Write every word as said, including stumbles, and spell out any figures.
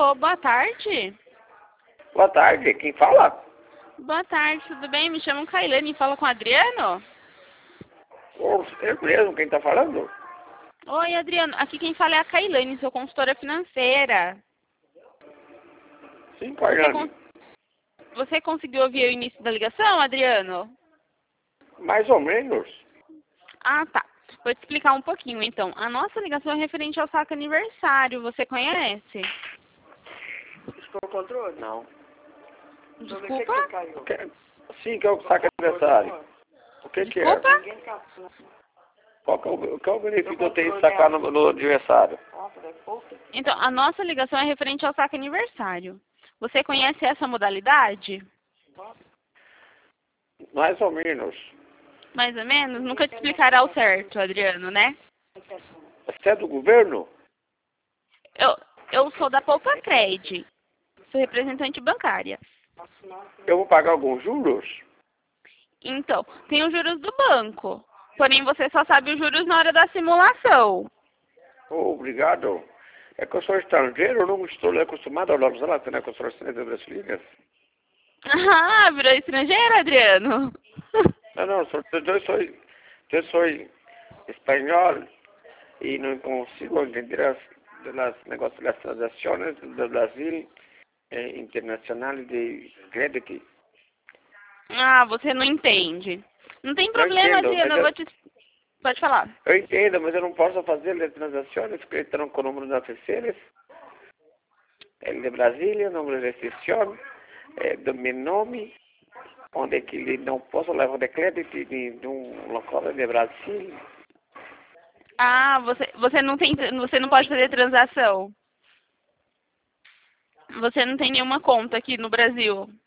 Alô, boa tarde. Boa tarde, quem fala? Boa tarde, tudo bem? Me chamo Kailane, fala com o Adriano? Ô, é mesmo quem tá falando? Oi, Adriano, aqui quem fala é a Kailane, sou consultora financeira. Sim, Você, Kailane. con- Você conseguiu ouvir o início da ligação, Adriano? Mais ou menos. Ah, tá. Vou te explicar um pouquinho, então. A nossa ligação é referente ao saque aniversário, você conhece? Estou no controle? Não. Desculpa? Que- Sim, que é o saque aniversário. O que que é? Desculpa? Qual que é o, qual é o benefício de eu ter que sacar no, no aniversário? Então, a nossa ligação é referente ao saque aniversário. Você conhece essa modalidade? Mais ou menos. Mais ou menos? Nunca te explicará ao certo, Adriano, né? Você é do governo? Eu, eu sou da Poupa Cred. Sou representante bancária. Eu vou pagar alguns juros? Então, tem os juros do banco. Porém, você só sabe os juros na hora da simulação. Oh, obrigado. É que eu sou estrangeiro, eu não estou acostumado a usar as construções brasileiras. Ah, virou estrangeiro, Adriano? Não, não, sou, eu, sou, eu sou espanhol e não consigo entender as, las negócios das transações do Brasil eh, internacional de crédito. Ah, você não entende. Não tem Eu problema, entendo, Adriano, mas eu vou eu, te... Pode falar. eu entendo, mas eu não posso fazer as transações que estão com números oficiais. El de Brasília, número de restrição, eh, do meu nome, onde que ele não posso levar de crédito de, de um local de Brasil. Ah, você, você não tem, você não pode fazer transação. Você não tem nenhuma conta aqui no Brasil.